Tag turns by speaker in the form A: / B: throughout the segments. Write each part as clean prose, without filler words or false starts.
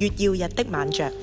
A: 月曜日的晚酌。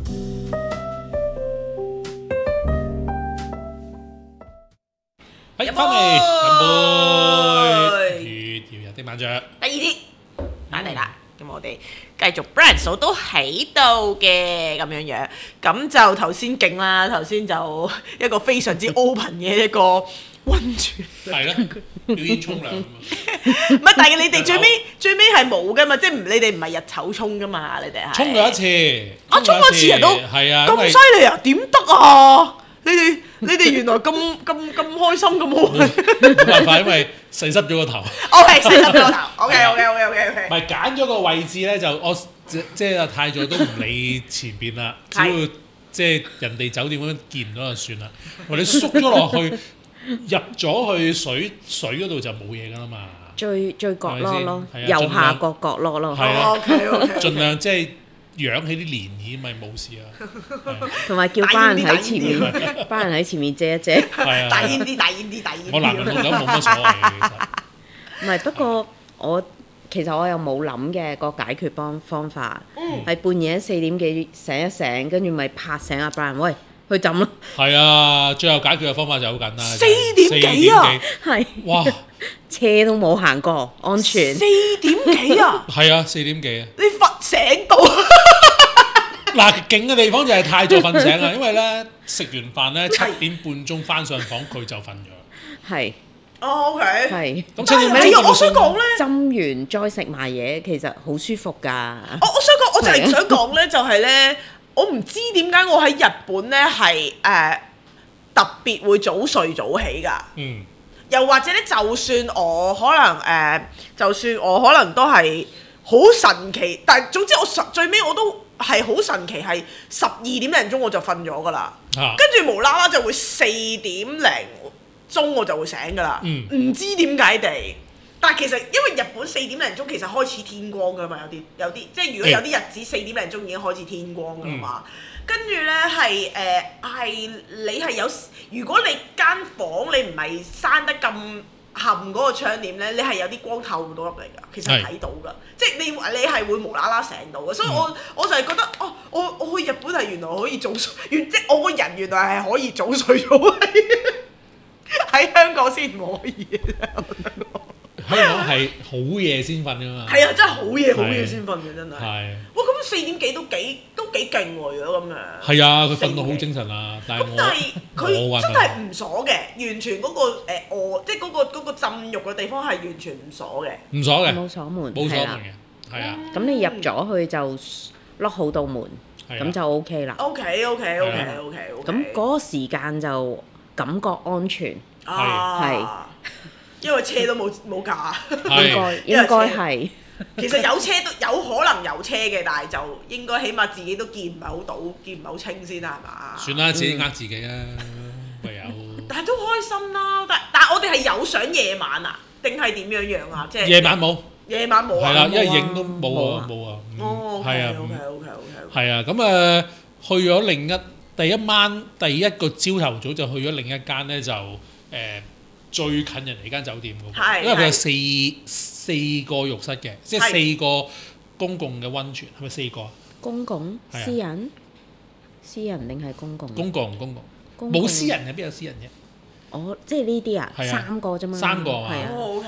B: 翻嚟飲杯月曜日的晚酌。
C: 第二啲翻嚟啦，咁我哋繼續 Brian 嫂都喺度嘅咁樣樣，咁就頭先勁啦，頭先就一個非常之 open 嘅一個温泉，
B: 係啦，表演沖涼啊嘛。
C: 唔係，但係你哋最尾係冇噶嘛，即係你哋唔係日頭沖噶嘛，你哋係
B: 沖咗一次，
C: 沖咗一次人都
B: 係啊，
C: 咁犀利啊？點得啊？你哋原來咁開心咁好，
B: 冇辦法，因為洗濕咗個頭。
C: OK，洗濕咗個頭。OK。
B: 唔係揀咗個位置咧，就我即係太座都唔理前邊啦，只要即係人哋酒店咁樣見到就算啦。我哋縮咗落去，入咗去水嗰度就冇嘢㗎啦嘛。
D: 最角落咯，
B: 係咪先
D: 右下角落咯，
B: 係啊
C: OK。
B: 盡量即係揚起啲漣漪，咪冇事啊。
D: 同埋叫班人喺前面，班人喺前面遮一遮。
B: 係啊，
C: 大煙啲。
B: 我男人老狗冇乜所謂嘅，其實。
D: 唔係，不過其實我又冇諗嘅個解決方法，係半夜4點幾醒一醒，跟住咪拍醒阿 Brian，喂，去浸咯。
B: 係啊，最後解決嘅方法就好簡單。
C: 4點幾啊？
D: 係。
B: 哇！
D: 車都冇行過，安全。
C: 4點幾啊？
B: 係啊，4點幾啊？
C: 你瞓醒到？
B: 嗱，勁嘅地方就係太早瞓醒啊，因為咧食完飯咧7點半鐘翻上房，佢就瞓咗。
D: 係。
C: 哦 OK。
D: 係。
B: 咁7點半
C: 係啊，我想講咧，
D: 浸完再食埋嘢，其實好舒服㗎。
C: 我想講，我就係想講咧，就係咧，我唔知點解我喺日本咧係特別會早睡早起㗎。
B: 嗯。
C: 又或者咧，就算我可能都係好神奇，但係總之最尾我都係好神奇，係12點零鐘我就瞓咗㗎啦。跟住無啦啦就會4點零鐘我就會醒㗎啦。唔知點解地，但係其實因為日本4點零鐘其實開始天光㗎嘛，有啲即係如果有啲日子4點零鐘已經開始天光㗎嘛。跟住咧係你係有，如果你間房你唔係閂得咁冚嗰個窗簾咧，你係有啲光透到入嚟㗎，其實睇到㗎，即係你係會無啦啦醒到嘅，所以我就係覺得我去日本係原來可以早睡，即係我個人原來係可以早睡早起，喺香港先唔可以嘅。
B: 香港係好夜先瞓㗎嘛。
C: 係啊，真係好夜先瞓嘅真係。
B: 係。
C: 哇！咁4點幾都幾勁喎，如果咁樣。
B: 係啊，佢瞓到好精神啊，但係
C: 佢真係唔鎖嘅，完全嗰個即係嗰個浸浴嘅地方係完全唔鎖嘅。
B: 唔鎖嘅。
D: 冇鎖門。
B: 冇鎖門嘅，係啊。
D: 咁你入咗去就 lock 好道門，咁就 OK 啦。
C: OK。
D: 咁嗰個時間就感覺安全。
C: 係。因為車都冇架。
D: 應該係。
C: 其實有車都有可能有車嘅，但係就應該起碼自己都見唔係好到，見唔係好清先啦，係嘛？
B: 算啦，自己呃自己啊，唯有。
C: 但係都開心啦，但係我哋係有上夜晚啊，定係點樣啊？即係
B: 夜晚冇。
C: 夜晚冇啊。
B: 係啦，因為影都冇啊。
C: 哦。
B: 係啊。
C: OK。
B: 係啊，咁去咗第一晚第一個朝頭早就去咗另一間咧，就最近人哋間酒店嗰個，因為佢有四個浴室嘅，即係4個公共嘅溫泉，係咪4個啊？
D: 公共、私人定係公共？
B: 公共，冇私人嘅，邊有私人嘅？
D: 哦，即係呢啲啊，3個啫嘛。
B: 3個啊。
C: OK。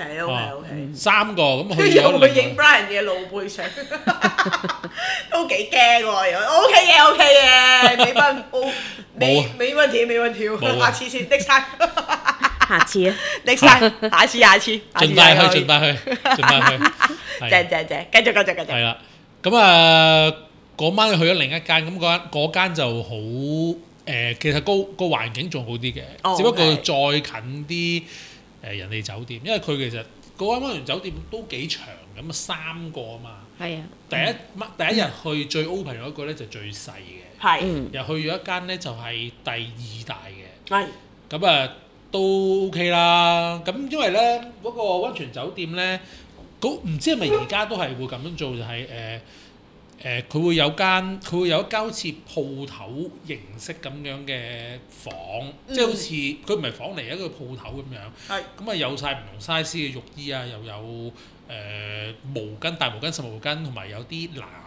B: 3個咁去
C: 又會
B: 咗另。
C: 影 Brian 嘅露背相，都幾驚喎！OK 嘅，沒問題，下次先 ，next time。
D: 下次啊
C: ，next time，下次。
B: 盡快去。
C: 正，繼續。
B: 係啦，咁嗰晚去咗另一間，咁嗰間就好其實個環境仲好啲嘅，只不過再近啲人哋酒店，因為佢其實嗰間溫泉酒店都幾長咁3個啊嘛。係啊。第一日去最 open 嗰個咧就最細嘅。
C: 係。
B: 又去咗一間咧就係第2大嘅。
C: 係。
B: 咁都 OK 啦，咁因為咧嗰個溫泉酒店咧，唔知係咪而家都係會咁樣做，就係佢會有一間好似鋪頭形式咁樣嘅房，即係好似佢唔係房嚟，一個鋪頭咁樣。係。咁啊有晒唔同 size 嘅浴衣啊，又有毛巾、大毛巾、細毛巾，同埋有啲籃，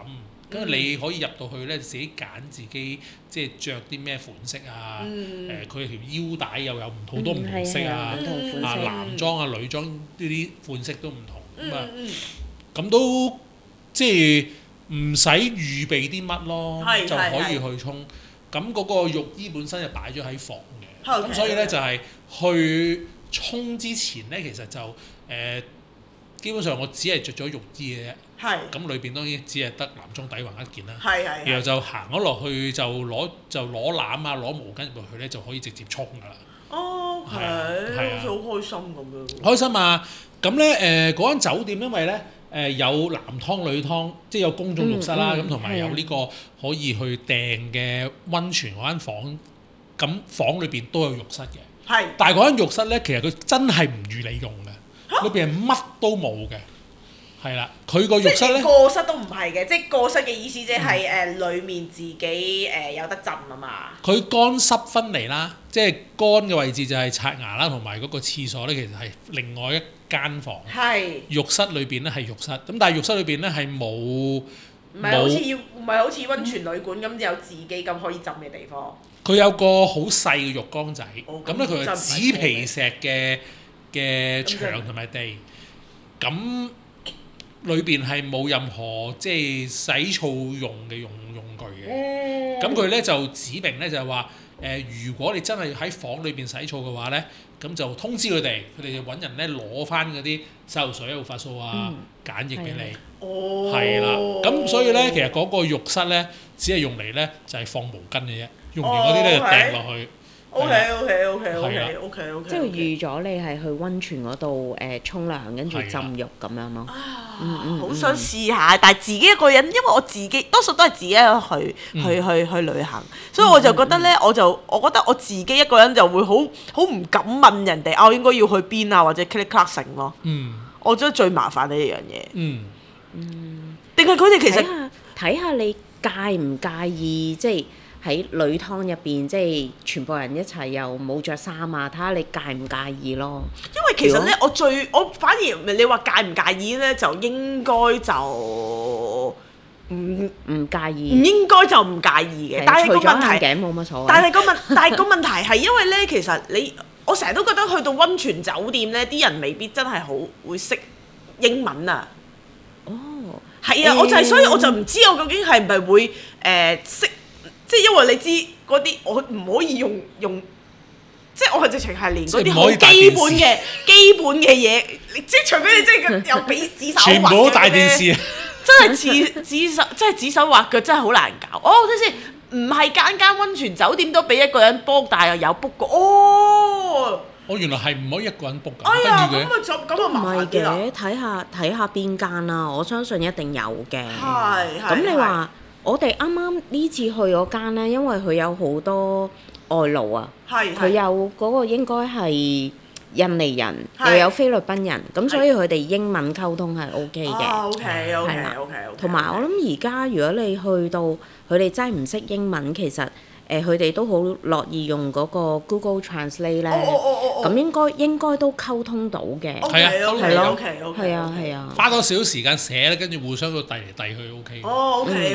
B: 跟住你可以入到去咧，自己揀自己即係着啲咩款式啊，佢條腰帶又有好多唔同色啊，男裝啊女裝呢啲款式都唔同咁啊，咁都即係唔使預備啲乜咯，就可以去沖。咁嗰個浴衣本身就擺咗喺房嘅，咁所以咧就係去沖之前咧，其實就基本上我只係着咗浴衣嘅啫。咁裏邊當然只係得男裝底橫一件啦。然後就行咗落去就攞攬啊攞毛巾入去咧就可以直接沖㗎啦。
C: 好似好開心咁樣。開
B: 心啊！咁咧嗰間酒店因為咧有男湯女湯，即係有公眾浴室啦，咁同埋有呢個可以去訂嘅溫泉嗰間房，咁房裏邊都有浴室嘅。但係嗰間浴室咧，其實佢真係唔預你用嘅，裏邊係乜都冇嘅。係啦，佢個浴室咧，
C: 個室都唔係嘅，即係個室嘅意思即係裡面自己有得浸啊嘛。佢
B: 乾濕分離啦，即係乾嘅位置就係刷牙啦，同埋嗰個廁所咧，其實係另外一間房。浴室裏邊咧係浴室，咁但係浴室裏邊咧係冇，唔係好似溫泉旅館咁有自己咁可以浸嘅地方。佢有個好細嘅浴缸仔，咁咧佢係紙皮石嘅牆同埋地，咁。裏邊係冇任何即係洗澡用嘅用具嘅，咁佢咧就指明咧就係話如果你真係喺房裏邊洗澡嘅話咧，咁就通知佢哋就揾人咧攞翻嗰啲洗頭水、護髮素啊、梘液俾你。係啦，咁所以咧其實嗰個浴室咧只係用嚟咧就係放毛巾嘅啫，用完嗰啲咧就掟落去。OK，
D: 即係預咗你係去溫泉嗰度沖涼，跟住浸浴咁樣咯。
C: 好想試下，但係自己一個人，因為我自己多數都係自己去旅行，所以我就覺得咧，我覺得我自己一個人就會好唔敢問人哋應該要去邊啊，或者 click clack 成咯。我覺得最麻煩呢一樣嘢。定係佢哋其實
D: 睇下你介唔介意即係。喺女湯入邊，即係全部人一齊又冇着衫啊！睇下你介唔介意咯。
C: 因為其實咧，我反而你話介唔介意咧，就應該就唔
D: 介意。
C: 唔應該就唔介意嘅。但係個問題，
D: 眼鏡冇乜所謂。
C: 但係個問題係因為咧，其實我成日都覺得去到溫泉酒店咧，啲人未必真係好會識英文啊。係啊，所以我就唔知我究竟係唔係會識。即係因為你知嗰啲我唔可以用，即係我係直情係連嗰啲好基本嘅嘢，即係除非你真係有俾指手畫腳，全部都大電視啊！真係指手畫腳，真係好難搞。等先，唔係間溫泉酒店都俾一個人 book，但係又有 book 過。原來係唔可以一個人 book 㗎。咁啊麻煩啲啦。
D: 唔係嘅，睇下邊間啦。我相信一定有嘅。
C: 咁
D: 你話？我哋啱啱呢次去嗰間咧，因為佢有好多外勞啊，佢有嗰個應該係印尼人，又有菲律賓人，咁所以佢哋英文溝通係 OK 嘅。
C: OK。
D: 同埋我諗而家如果你去到佢哋真係唔識英文，其實佢哋都好樂意用嗰個 Google Translate 咧，咁應該都溝通到嘅。
C: 係咯，
D: 係啊，
B: 花多少時間寫咧，跟住互相都遞嚟遞去 OK。
C: OK。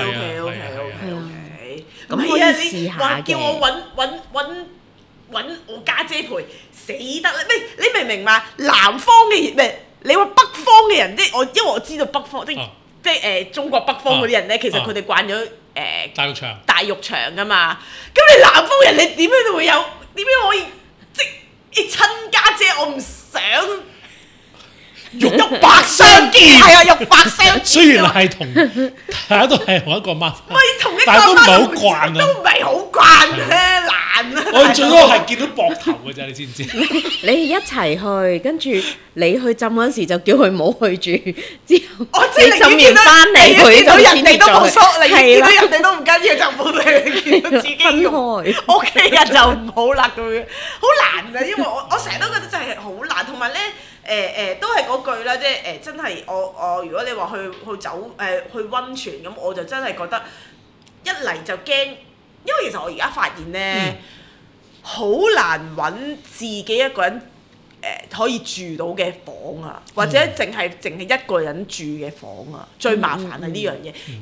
D: 咁可以試下嘅。
C: 叫我揾我家姐陪，死得啦！你明唔明嘛？南方嘅人，你話北方嘅人，因為我知道北方即係中國北方嗰啲人咧，其實佢哋慣咗大浴場㗎嘛。咁你南方人，你點樣會有？點樣可以即係親家姐？我唔想肉帛相見。係啊，肉帛相見。
B: 雖然係大家都係同一個媽，但係都唔係好慣啊。
C: 都唔係好慣咧，難啊！
B: 我最多係見到膊頭㗎咋，你知唔知？
D: 你一齊去，跟住你去浸嗰陣時就叫佢冇去住，之後你浸完翻嚟，佢
C: 到人哋都冇所，你見到人哋都唔緊要，就冇你見到自己用。屋企人就唔好啦，咁樣好難啊！因為我成日都覺得真係好難，同埋咧都係嗰句啦，即係真係我如果你話去溫泉咁，我就真係覺得一嚟就驚，因為其實我而家發現咧，好難揾自己一個人可以住到嘅房啊，或者淨係一個人住嘅房啊，最麻煩係呢樣嘢。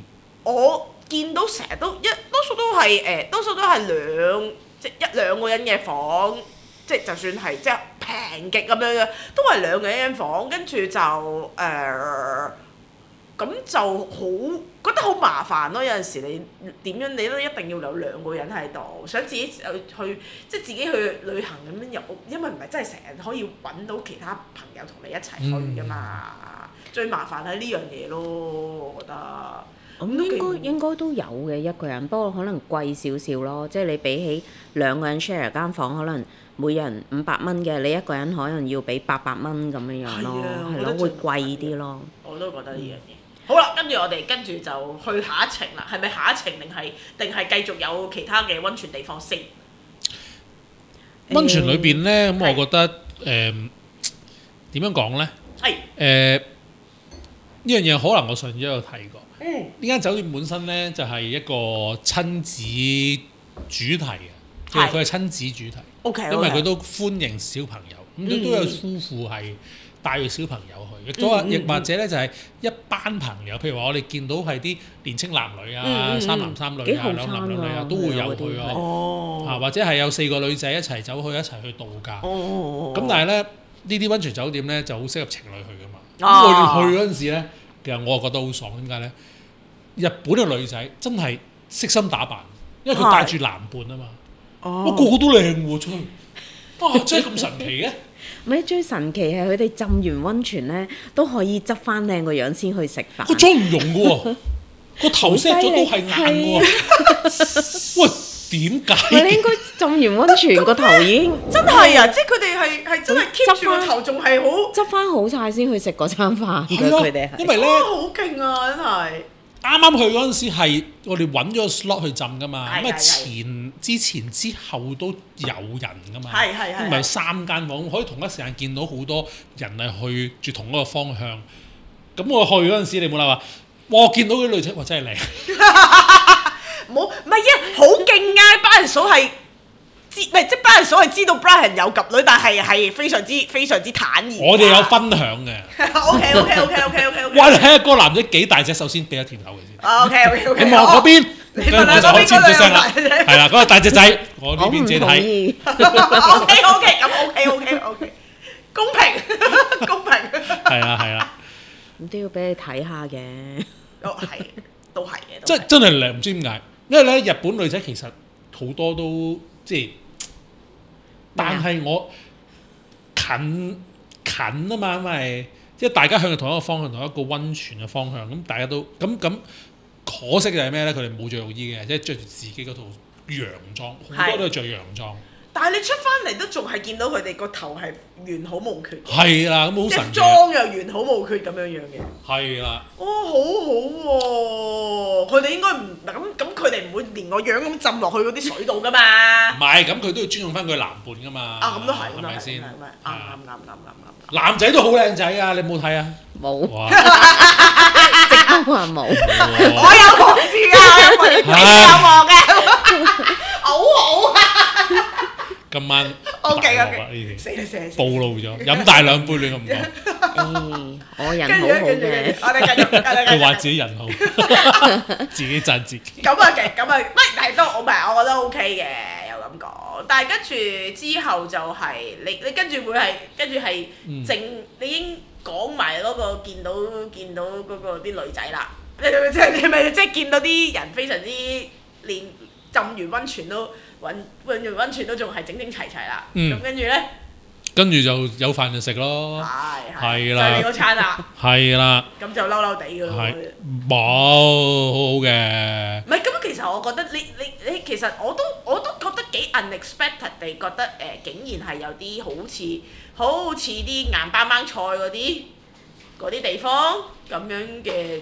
C: 我見到成日都多數都係即一兩個人嘅房，即係就算係即係平極咁樣嘅，都係兩個人房，跟住就咁就好覺得好麻煩咯。有陣時你點樣你都一定要有兩個人喺度，想自己去即係自己去旅行咁樣入，因為唔係真係成日可以揾到其他朋友同你一齊去㗎嘛。最麻煩係呢樣嘢咯，我覺得。
D: 應該都有嘅一個人，不過可能貴少少咯。即係你比起兩個人 share 間房，可能每人500蚊嘅，你一個人可能要俾800蚊咁樣樣咯，係咯，會貴啲咯。
C: 我都覺得呢樣嘢。好啦，跟住我哋就去下一程啦。係咪下一程定係繼續有其他嘅溫泉地方先？
B: 溫泉裏邊咧，咁我覺得點樣講咧？係呢樣嘢可能我上次都有提過。呢間酒店本身咧就係一個親子主題嘅，其實佢係親子主題。因為佢都歡迎小朋友，咁都有夫婦係帶住小朋友去，亦或者咧就係一班朋友，譬如話我哋見到係啲年青男女啊、3男3女啊、2男2女啊，都會有去咯。或者係有4個女仔一齊走去一齊去度假。咁但係咧呢啲溫泉酒店咧就好適合情侶去㗎嘛。咁我哋去嗰陣時咧，其實我覺得好爽，點解咧？日本嘅女仔真係悉心打扮，因為佢帶住男伴啊嘛。個個都靚喎，出去真係咁神奇嘅。
D: 唔係最神奇係佢哋浸完溫泉咧，都可以執翻靚個樣先去食飯。
B: 個妝唔溶嘅喎，個頭 set 咗都係硬嘅喎。喂，點解？
D: 你應該浸完溫泉個頭已經
C: 真係啊！即係佢哋係真係 keep 住個頭仲係好
D: 執翻好晒先去食嗰餐飯嘅。佢哋係
B: 因為咧
C: 好勁啊！真係。
B: 啱啱去嗰陣時係我哋揾咗個 slot 去浸噶嘛，咁啊之前之後都有人噶嘛，唔係3間房，可以同一時間見到好多人係去住同一個方向。咁我去嗰陣時，你冇啦話，哇！見到啲女仔，哇！真係靚。
C: 唔係啊，好勁啊！班人數係即係班人數係知道 Brian 有及女，但係非常之坦然。
B: 我哋有分享嘅。
C: OK。
B: 哇！你睇下嗰個男仔幾大隻，首先俾一甜頭佢先。
C: OK。
B: 你望嗰邊，
C: 你問下嗰邊嗰兩個大隻仔。
B: 係啦，嗰個大隻仔，我呢邊自己睇。
C: OK，咁 OK。公平。
B: 係啦。
D: 咁都要俾你睇下嘅。
C: 都係嘅。
B: 真係靚，唔知點解，因為咧日本女仔其實好多都即係，但係我近啊嘛，因為即係大家向同一個方向，同一個溫泉嘅方向，咁大家都咁可惜就係咩咧？佢哋冇着浴衣嘅，即係着住自己嗰套洋裝，好多都係着洋裝。
C: 但係你出翻嚟都仲係見到佢哋個頭係完好無缺。
B: 係啦，咁好神奇。
C: 即係妝又完好無缺咁樣嘅。係
B: 啦。
C: 好喎！佢哋應該唔咁佢哋唔會連個樣咁浸落去嗰啲水度㗎嘛。唔
B: 係，咁佢都要尊重翻佢男伴㗎嘛。
C: 咁都係，
B: 係咪先？
C: 啱。
B: 男仔都好靚仔啊！你冇睇啊？
D: 冇。直都話冇。
C: 我有望住啊！你有望嘅。好啊！
B: 今晚
C: OK，死
B: 暴露咗，飲大兩杯亂咁
D: 講。我人好好嘅，
C: 我哋繼續。
B: 佢話自己人好，自己讚自己。
C: 咁啊，係都我覺得 OK 嘅，有咁講。但係跟住之後就係你跟住係淨，你已經講埋嗰個見到嗰個啲女仔啦。你咪即係見到啲人非常之連浸完溫泉都。溫完溫泉都仲係整齊啦，咁跟住咧，
B: 跟住就有飯就食咯，係啦，
C: 就係你嗰餐啦，
B: 係啦，
C: 咁就嬲地㗎咯，
B: 冇好嘅。
C: 唔係咁，其實我覺得你其實我都覺得幾 unexpected 地覺得竟然係有啲好似啲硬邦邦菜嗰啲地方咁樣嘅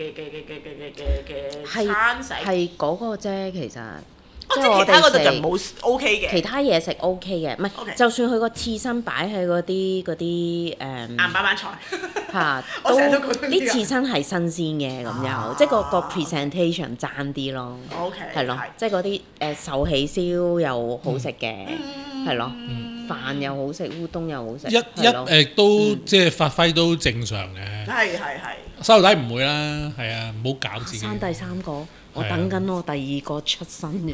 C: 餐食，
D: 係嗰個啫，其實。
C: 即係其他嗰度就冇 OK 嘅，
D: 其他嘢食 OK 嘅，唔係就算佢個刺身擺喺嗰啲
C: 硬板板菜
D: 嚇，都啲刺身係新鮮嘅咁樣，即係個 presentation 爭啲咯。
C: OK，
D: 係咯，即係嗰啲壽喜燒又好食嘅，係咯，飯又好食，烏冬又好食，
B: 都即係發揮都正常嘅。
C: 係。
B: 收到底唔會啦，係啊，唔好搞自己。
D: 生第三個，我等緊我第二個出生嘅。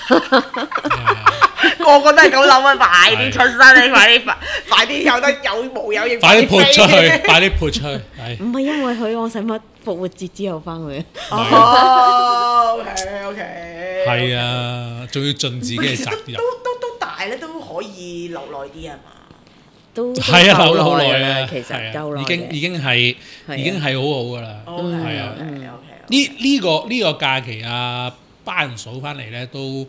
C: 個個都係咁諗啊！快啲出生，你快啲有得有毛有翼，
B: 快啲潑出去，快啲潑出去。係。
D: 唔係因為佢，我使乜復活節之後翻去？
C: 哦，OK。
B: 係啊，仲要盡自己嘅責任。
C: 都大咧，都可以留耐啲係嘛？
D: 都
B: 係啊，留咗好耐啦，
D: 其實夠耐
B: 已經係好好噶啦。係啊，
C: OK。
B: 呢個假期啊，班人數翻嚟咧都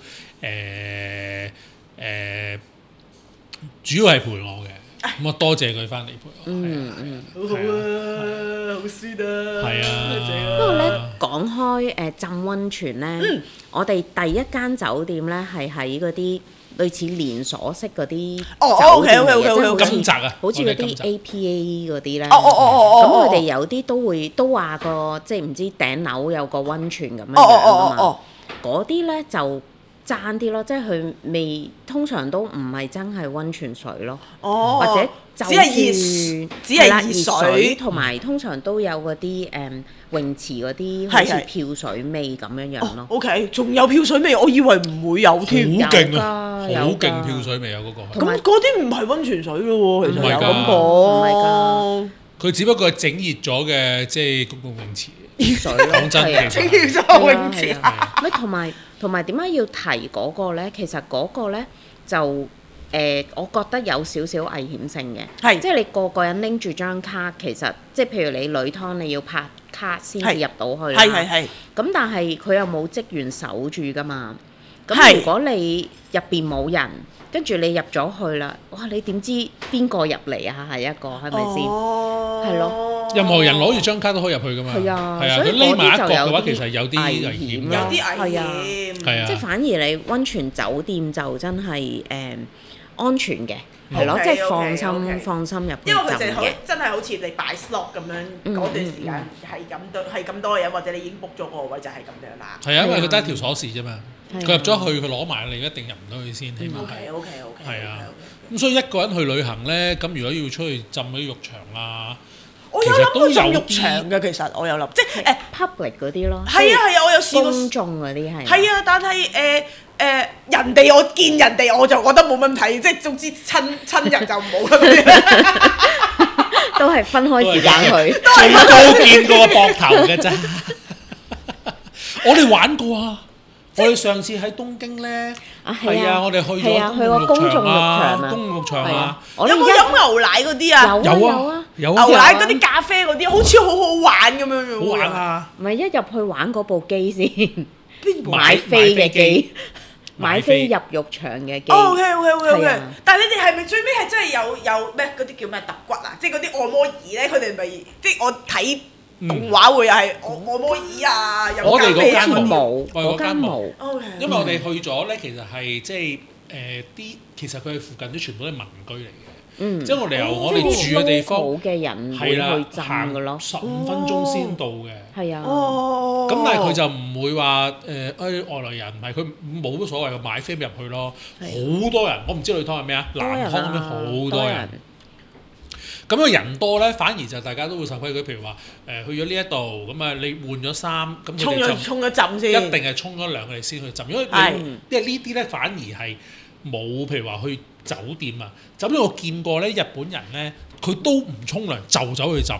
B: 主要係陪我嘅，咁啊多謝佢翻嚟陪我。
C: 好好啊，好酸啊。
B: 係啊。
D: 不過咧講開浸溫泉咧，我哋第一間酒店咧係喺嗰啲類似連鎖式嗰啲酒店嘅，即係
B: 金澤啊，
D: 好似嗰啲 APA 嗰啲咧。
C: 咁
D: 佢哋有啲都話個即係唔知頂樓有個溫泉咁樣㗎嘛。嗰啲咧就爭啲咯，即係佢未通常都唔係真係溫泉水咯，或者就算
C: 只係熱水，
D: 同埋通常都有嗰啲泳池嗰啲好似漂水味咁樣樣咯。
C: OK， 仲有漂水味，我以為唔會有添。
B: 好勁啊！好勁漂水味啊！嗰個。
C: 咁嗰啲唔係溫泉水咯喎，其實有咁講。
D: 唔係㗎，
B: 佢只不過係整熱咗嘅，即係公共泳池。
D: 熱水咯，
B: 講真嘅，
C: 整熱咗泳池。
D: 咪同埋點解要提嗰個咧？其實嗰個咧就我覺得有少少危險性嘅，即係你個人拎住張卡，其實即係譬如你女湯你要拍卡先至入到去啦。咁但係佢又冇職員守住㗎嘛。咁如果你入邊冇人，跟住你入咗去啦，哇！你點知邊個入嚟啊？下一個係咪先？係咯。
B: 任何人攞住張卡都可以入去㗎嘛。
D: 係啊，
B: 佢匿埋一角嘅話，其實有啲危險。
C: 有啲危險。
B: 係啊。
D: 即係反而你溫泉酒店就真係安全嘅，係咯，即係放心入去浸嘅。
C: 因為佢真係好似你擺 slot 咁樣，嗰段時間係咁多人，或者你已經 book 咗個位就係咁樣啦。
B: 係啊，因為佢得一條鎖匙啫嘛。佢入咗去，佢攞埋你一定入唔到去先，起碼係。
C: OK。
B: 係啊，咁所以一個人去旅行咧，咁如果要出去浸嗰啲浴場啊，
C: 我有諗過浸浴場嘅，其實我有諗，即係
D: public 嗰啲咯。
C: 係啊，我有試過
D: 公眾嗰啲係。
C: 係啊，但係人哋我見人哋我就覺得冇問題，即係總之親人就唔好啦。
D: 都係分開時間去，
B: 最多見過個膊頭嘅啫。我哋玩過啊！我哋上次喺東京咧，係啊，我哋去咗公眾浴場啊，
C: 有冇飲牛奶嗰啲啊？
B: 有
C: 牛奶嗰啲咖啡嗰啲，好似好好玩咁樣樣。
B: 好玩啊！
D: 唔係一入去玩嗰部機先，
C: 邊部
D: 買飛嘅機，買飛入浴場嘅機。
C: OK。但係你哋係咪最尾係真係有咩嗰啲叫咩揼骨啊？即係嗰啲按摩椅咧，佢哋咪即係我睇動畫會係按摩椅啊，有咖啡啊嗰啲
D: 冇，嗰間冇。
B: 因為我哋去咗咧，其實係即係啲，其實佢哋附近都全部都係民居嚟嘅。即係我哋由我哋住嘅地方
D: 嘅人會去浸㗎咯
B: ，15分鐘先到嘅。
D: 係啊。
B: 咁但係佢就唔會話外來人，唔係佢冇乜所謂嘅買飛入去咯。好多人，我唔知女湯係咩啊？男湯咁樣好多人。咁個人多咧，反而就大家都會受規矩。譬如話去咗呢一度，咁啊你換咗衫，咁佢哋就
C: 沖咗浸先，
B: 一定係沖咗涼佢哋先去浸，因為呢啲咧反而係冇譬如話去酒店啊，酒店我見過咧，日本人咧佢都唔沖涼就走去浸。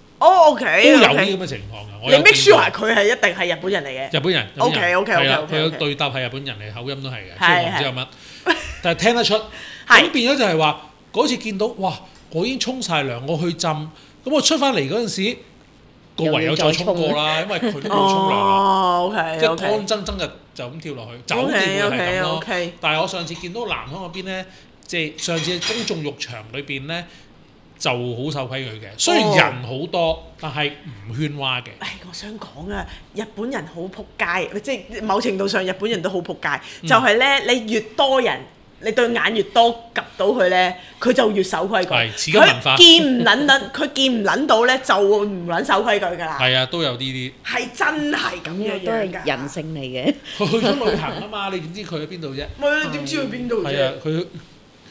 C: OK，
B: 都有啲咁嘅情況㗎。
C: 你 make sure 佢係一定係日本人嚟嘅。
B: 日本人。
C: OK。
B: 係啊，佢對答係日本人嚟，口音都係嘅，雖然我唔知有乜，但係聽得出。咁變咗就係話嗰次見到哇！我已經沖晒涼，我去浸，咁我出翻嚟嗰陣時，個唯有再沖過啦，因為佢都冇沖涼啦，即係乾爭爭就咁跳落去，酒店會係咁咯。但係我上次見到南方嗰邊咧，即係上次公眾浴場裏邊咧就好守規矩嘅，雖然人好多，但係唔喧譁嘅。
C: 我想講啊，日本人好仆街，即係某程度上日本人都好仆街，就係咧你越多人。你對眼越多及到佢咧，佢就越守規矩。
B: 係，似個文化。
C: 佢見唔撚到咧，就唔撚守規矩㗎啦。
B: 係啊，都有啲。係
C: 真係咁樣
D: 都係人性嚟嘅。
B: 佢去咗旅行啊嘛，你點知佢喺邊度啫？
C: 唔係你點知去邊度啫？
B: 係啊，佢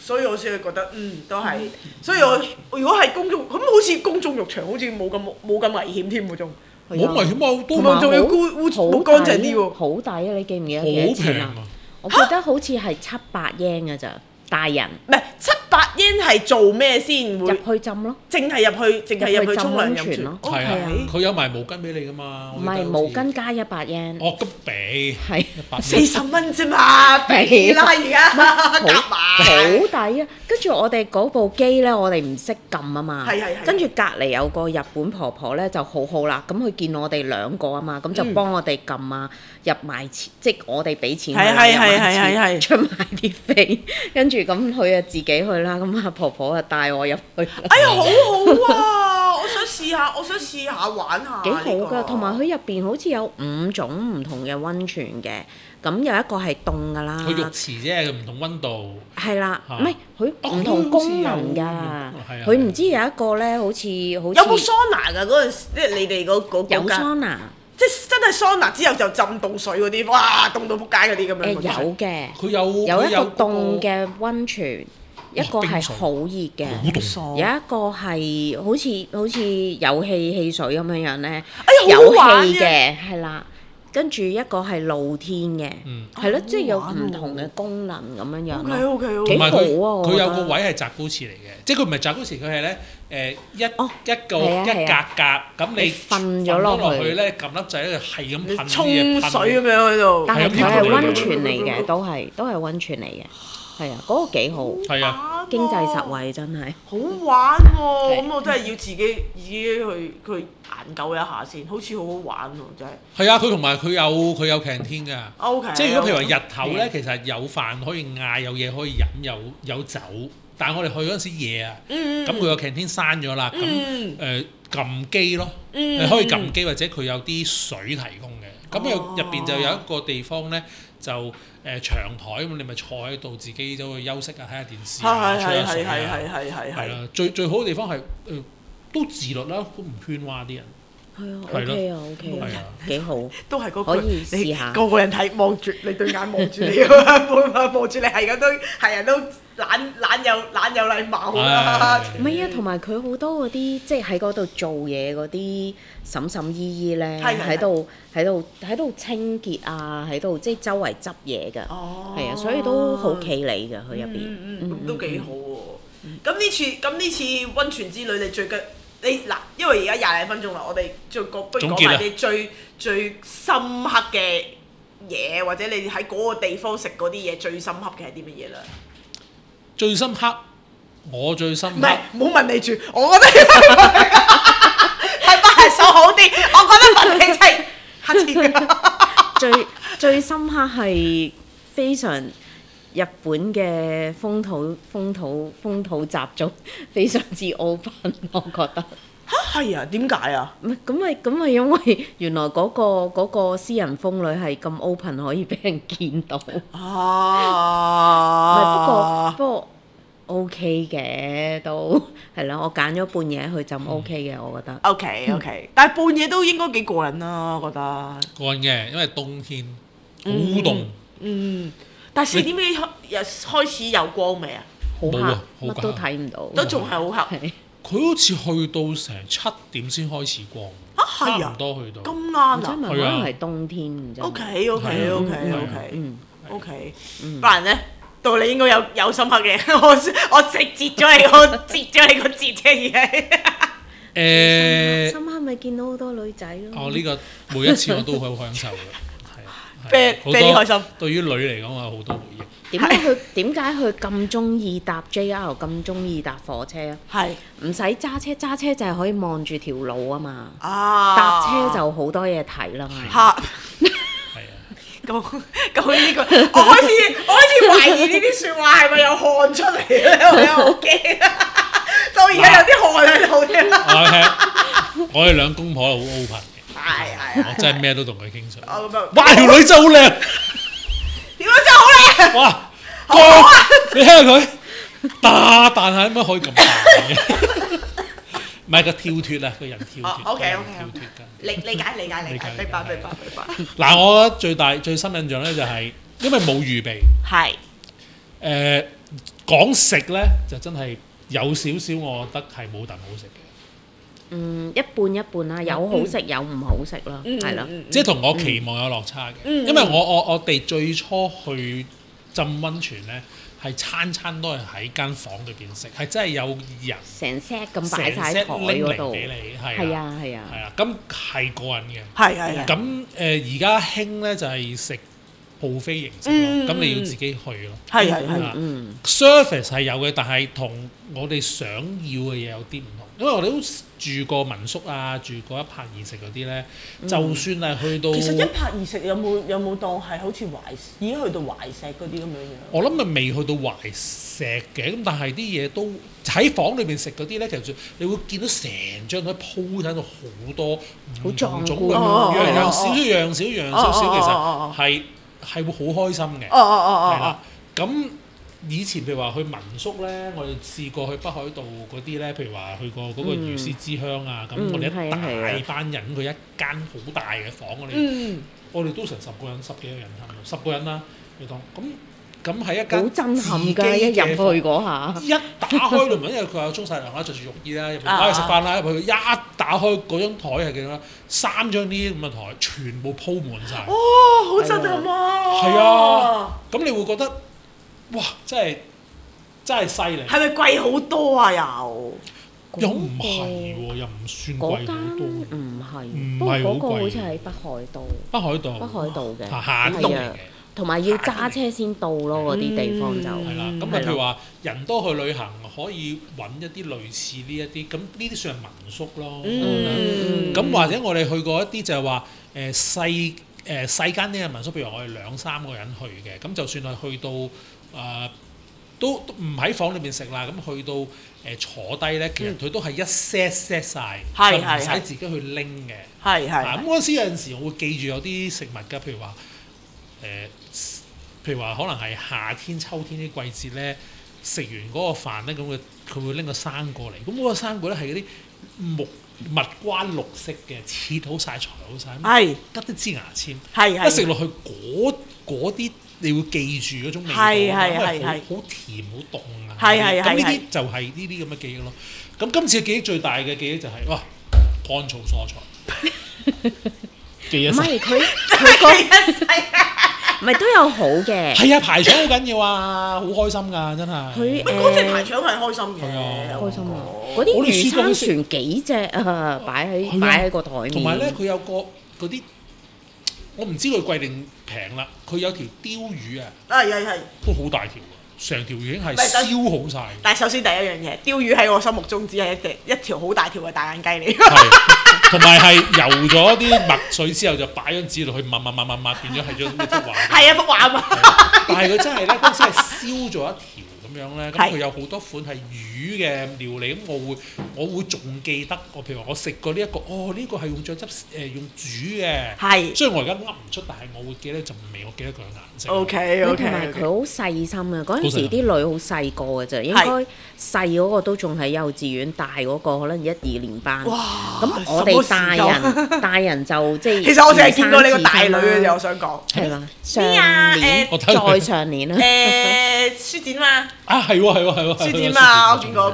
C: 所以我先覺得都係，所以我如果係公眾咁，好似公眾浴場好似冇咁危險添喎，仲
B: 冇危險啊，
C: 同埋仲要好乾淨啲喎，
D: 好抵啊！你記唔記得幾多錢啊？我記得好似係700 yen 㗎咋，大人
C: 唔係700 yen係做咩先？
D: 入去浸咯，
C: 淨係入去沖涼
D: 溫泉咯。
B: 係啊，佢有埋毛巾俾你㗎嘛。
D: 唔係毛巾加100 yen。
B: 哦，咁俾
D: 係
C: 40蚊啫嘛，俾啦而家夾埋。
D: 好抵啊！跟住我哋嗰部機咧，我哋唔識撳啊嘛。跟住隔離有個日本婆婆咧就好好啦，咁佢見我哋2個啊嘛，咁就幫我哋撳啊，入埋錢，即係我哋俾錢佢啦，入埋錢，出埋啲飛，跟住咁佢啊自己去啦，咁阿婆婆啊帶我入去。
C: 哎呀，好好啊！我想試下玩下。
D: 幾好㗎，同埋佢入邊好似有5種唔同嘅溫泉嘅，咁有一個係凍㗎啦。
B: 佢浴池啫，佢唔同溫度。
D: 係啦，唔係佢唔同功能㗎。佢唔知有一個咧，好似有
C: 冇桑拿㗎嗰陣時，即係你哋嗰
D: 有桑拿。
C: 即係真係桑拿之後就浸凍水嗰啲，哇！凍到仆街嗰啲咁樣。
D: 有嘅。
B: 佢有
D: 一個凍嘅溫泉。一個係好熱嘅，有一個係好似有汽水咁樣樣咧，有氣嘅係啦，跟住一個係露天嘅，係咯，即係有唔同嘅功能咁樣樣咯。
C: 幾
D: 好啊！
B: 佢有個位係澤高池嚟嘅，即係佢唔係澤高池，佢係咧一格咁你
D: 瞓咗落
B: 去咧，撳粒掣咧係咁噴
C: 沖水咁樣喺度。
D: 但係佢係溫泉嚟嘅，都係溫泉嚟嘅。係啊，嗰個幾好，
B: 係啊，
D: 經濟實惠真係。
C: 好玩喎！咁我真係要自己去研究一下先，好似好好玩喎，真係。
B: 係啊，佢同埋佢有 canteen 㗎。
C: OK。
B: 即係如果譬如話日頭咧，其實有飯可以嗌，有嘢可以飲，有酒。但係我哋去嗰陣時夜啊，咁佢個 canteen 閂咗啦，咁撳機咯，你可以撳機或者佢有啲水提供嘅。咁入邊就有一個地方咧，就長台咁，你咪坐喺度自己走去休息啊，睇下電視啊，吹下水啊，係啦。最好嘅地方係都自律啦，都唔喧嘩啲人。
D: 係啊，OK 啊，幾好。
C: 都係
D: 可以試下。
C: 個個人睇望住你對眼望住你望住你係咁都係人都懶有禮貌啦。
D: 唔係啊，同埋佢好多嗰啲即係喺嗰度做嘢嗰啲嬸姨姨咧，喺度清潔啊，喺度即係周圍執嘢㗎。係啊，所以都好企理㗎，佢入邊。
C: 咁都幾好喎。咁呢次溫泉之旅你最緊你嗱，因為而家20分鐘啦，我哋不如講埋你最深刻嘅嘢，或者你喺嗰個地方食嗰啲嘢最深刻嘅係啲乜嘢啦？
B: 最深刻，我最深刻。
C: 唔係，唔好問你住，我覺得係白手好啲。我覺得問你係黑錢㗎。
D: 最深刻係非常日本嘅風土習俗，非常之 open， 我覺得。
C: 嚇係啊？點解啊？
D: 唔係咁咪因為原來嗰個私人風呂係咁 open 可以俾人見到。不過 OK 嘅都係啦，我揀咗半夜去浸 OK 嘅，我覺得。
C: OK，但係半夜都應該幾過癮啦，我覺得。
B: 過癮嘅，因為冬天好凍。
C: 但係4點幾開始有光未啊？
D: 好黑，乜都睇唔到。
C: 都仲係好黑。
B: 佢好似去到成7點先開始光。
C: 係啊，
B: 唔多去到。
C: 咁啱啊！
D: 可能係冬天。
C: OK。不然咧，到你應該有深刻嘅。我直接咗你個節啫，而係。
D: 深刻咪見到好多女仔咯。
B: 呢個每一次我都好享受嘅，
C: 係非常開心。
B: 對於女嚟講，有好多回憶。
D: 點解佢咁中意搭 JR， 咁中意搭火車啊？係唔使揸車就係可以望住條路啊嘛。搭車就好多嘢睇啦嘛。係啊。咁呢個，
C: 我開始懷疑呢啲説話係咪有汗出嚟咧？我好驚啊！到而家有啲汗喺度添。
B: 我哋兩公婆好 open 嘅。
C: 係。
B: 我真係咩都同佢傾偈。
C: 哇！
B: 條女真係好靚。
C: 點樣真係好靚？
B: 哇！你睇下佢彈下，點解可以咁大嘅？唔係個跳脫啊，個人跳脫。
C: OK。
B: 跳脫㗎。
C: 理解，明白。
B: 嗱，我覺得最深印象咧就係因為冇預備。
C: 係。
B: 講食咧就真係有少少，我覺得係冇啖好食嘅。
D: 一半一半啦，有好食有唔好食啦，係啦。
B: 即係同我期望有落差嘅，因為我哋最初去浸温泉咧，係餐餐都係喺間房裏邊食，係真係有人
D: 成 set 咁擺晒喺台嗰度，
B: 俾你，
D: 係啊，
B: 咁係過癮嘅。
C: 係。
B: 咁而家興咧就係食buffet形式咯，咁你要自己去咯。
C: 係。
B: service 係有嘅，但係同我哋想要嘅嘢有啲唔同。因為我哋都住過民宿啊，住過一泊二食嗰啲咧，就算係去到，
C: 其實一泊二食有冇當係好似已經去到懷石嗰啲咁樣樣？
B: 我諗咪未去到懷石嘅，咁但係啲嘢都喺房裏邊食嗰啲咧，其實你會見到成張台鋪喺度好多唔同種嘅，樣少，其實係會好開心嘅。係啦，咁。以前譬如話去民宿咧，我哋試過去北海道嗰啲咧，譬如話去過嗰個魚絲之鄉啊，咁我哋一大班人，佢一間好大嘅房，我哋都成10個人、10幾個人差唔多，10個人啦，你當咁喺一間
D: 好震撼㗎，一入去嗰下，
B: 一打開門，因為佢話沖晒涼啦，着住浴衣啦，入去食飯啦，入去一打開嗰張台係幾多？3張呢啲咁嘅台，全部鋪滿晒。
C: 哇！好震撼啊！
B: 係啊，咁你會覺得。哇！真係犀利。係咪
C: 貴好多啊？又
B: 唔係喎，又唔算貴好多。
D: 唔係好貴。好似喺北海道。北海道嘅。
B: 夏冬嚟嘅。
D: 同埋要揸車先到咯，嗰啲地方就。
B: 係啦，咁譬如話人多去旅行，可以揾一啲類似呢一啲，咁呢啲算係民宿咯。咁或者我哋去過一啲就係話細間啲嘅民宿，譬如我哋2-3個人去嘅，咁就算係去到。都唔喺房裏面食啦，咁去到坐低咧，其實佢都係一 set 晒，就唔使自己去拎嘅。咁嗰陣時有陣時，我會記住有啲食物㗎，譬如話可能係夏天、秋天啲季節咧，食完嗰個飯咧，咁佢會拎個生果嚟，咁嗰個生果咧係嗰啲蜜瓜綠色嘅，切好晒、裁好晒，得啲支牙籤，一食落去嗰啲。你會記住嗰種味道，好甜好凍啊！咁呢啲就係呢啲咁嘅記憶咯。咁今次嘅記憶最大嘅記憶就係乾燥蔬菜，記一世。唔係佢
D: 唔係都有好嘅。係
B: 啊，排腸好緊要啊，好開心㗎，真係。
C: 嗰隻排腸係開心嘅，
D: 開心啊！嗰啲魚生船幾隻啊，擺喺個台面。
B: 同埋咧，佢有個嗰啲。我唔知佢貴定平啦，佢有條鯛魚啊，都好大條喎，成條已經係燒好晒。
C: 但係首先第一樣嘢，鯛魚喺我心目中只係一條好大條嘅大眼雞嚟。
B: 同埋係游咗啲墨水之後，就擺張紙落去抹，變咗係張一幅畫。
C: 係幅畫啊嘛。
B: 但係佢真係咧，嗰陣時係燒咗一條咁樣咧，咁佢有好多款係魚嘅料理，咁我會仲記得，譬如話我食過呢一個，呢個係用醬汁用煮嘅，雖然我而家噏唔出，但係我會記得陣味，我記得佢嘅顏色。
C: OK，
D: 同埋佢好細心啊！嗰陣時啲女好細個嘅啫，應該細嗰個都仲喺幼稚園，大嗰個可能1、2年班。哇！咁我哋大人就即係
C: 其實我淨係見過你個大女嘅啫，我想講
D: 係嘛？上年再上年啦。
C: 書展嘛？
B: 係喎，
C: 書展嘛，我見過。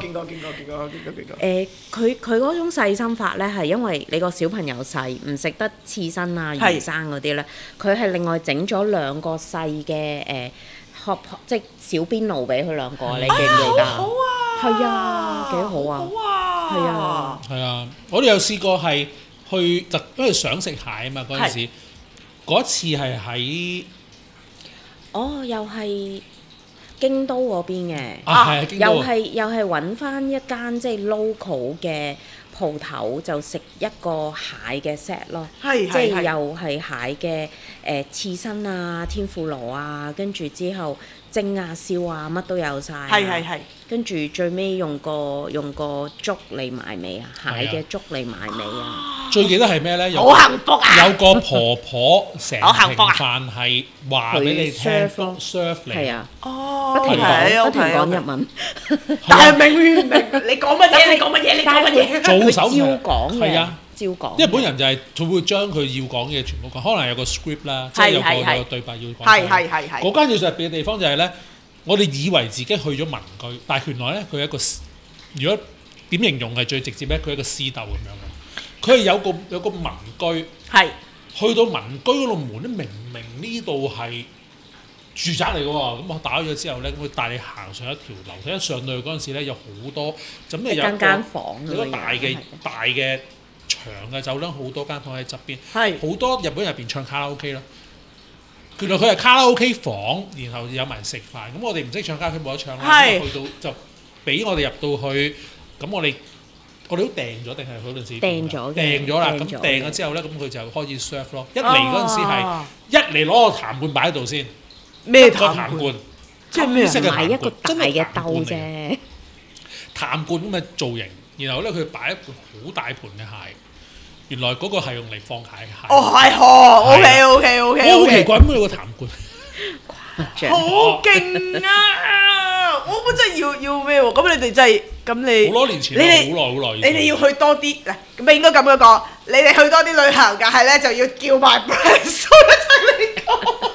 D: 佢嗰種細心法咧，係因為你個小朋友細，唔食得刺身啊、魚生嗰啲咧，佢係另外整咗2個細嘅即係小邊爐俾佢2個，你記唔記得？
C: 好啊！
D: 係啊，幾好啊！係啊！
B: 係啊！我哋有試過係去因為想食蟹啊嘛，嗰陣時嗰次係喺
D: 又係京都嗰邊嘅，又係揾翻一間即係 local 嘅鋪頭，就食一個蟹嘅 set 咯，即係又係蟹嘅刺身啊、天婦羅啊，跟住之後蒸啊、燒啊，乜都有晒。跟住最尾用個粥嚟埋尾啊，蟹嘅粥嚟埋尾啊！
B: 最記得係咩咧？
C: 好幸福啊！
B: 有個婆婆成瓶飯係話俾你聽 serve 你，
D: 係啊，不停講日文，
C: 但係明唔明？你講乜嘢？
B: 做手
D: 照講
B: 係啊，
D: 照講。
B: 因為本人就係佢會將佢要講嘅嘢全部講，可能有個 script 啦，即係有個對白要講。
C: 係。
B: 嗰間要特別嘅地方就係咧。 我哋以為自己去咗民居，但係原來咧佢係一個，如果點形容係最直接咧，佢係一個私竇咁樣嘅。佢係有個民居，
C: 係
B: 去到民居嗰度門咧，明明呢度係住宅嚟嘅喎，咁我打開咗之後咧，咁佢帶你行上一條樓梯，一上到去嗰陣時咧，有好多咁你有
D: 間房，
B: 有個大嘅長嘅走廊，好多間房喺側邊，
C: 係
B: 好多日本人入邊唱卡拉 OK 咯。原來佢係卡拉 OK 房，然後有埋食飯。咁我哋唔識唱卡拉 OK 冇得唱啦，去到就俾我哋入到去，咁我哋都訂咗定係嗰陣時訂咗啦。咁訂咗之後咧，咁佢就開始 serve 咯。一嚟嗰陣時係一嚟攞個痰罐擺喺度先。
C: 咩
B: 痰罐？
C: 即係咩？
D: 買一個大嘅兜啫。
B: 痰罐咁嘅造型，然後咧佢擺一盤好大盤嘅蟹。原來嗰個係用嚟放蟹。
C: 哦，係，OK。
B: 我好奇怪咁有個痰罐。
C: 好勁啊！我真係要咩喎？咁你哋真係咁你
B: 好多年前，好耐。
C: 你哋要去多啲嗱，咁應該咁樣講，你哋去多啲旅行，但係咧就要叫埋 Brian 叔一齊嚟講。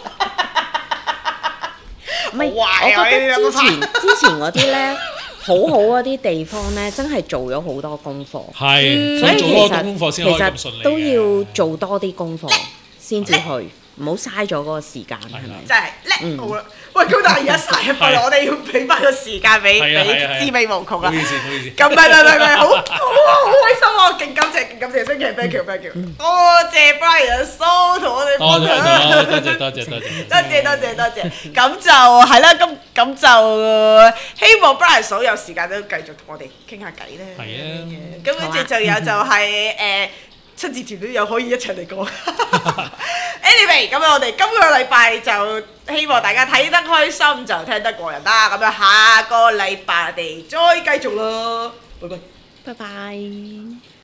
D: 唔係，我覺得之前嗰啲咧，好嗰啲地方咧，真係做咗好多功課。
B: 係，
D: 所以
B: 其實
D: 都要做多啲功課先至去，唔好嘥咗嗰個時間。係咪？
C: 真係叻好啦！喂，咁但係而家晒一份，我哋要俾翻個時間俾知味無窮啊！
B: 唔好意思。
C: 咁唔係，好開心啊！勁感謝星期 thank you，多謝 Brian 叔同我哋分享。
B: 多謝。
C: 咁就係啦，咁就希望 Brian 叔有時間都繼續同我哋傾下偈咧。
B: 係啊。
C: 咁跟住就有就係親子團隊又可以一齊嚟講。Anyway，咁我哋今個禮拜就希望大家睇得開心就聽得過癮啦。咁樣下個禮拜我哋再繼續咯。拜拜。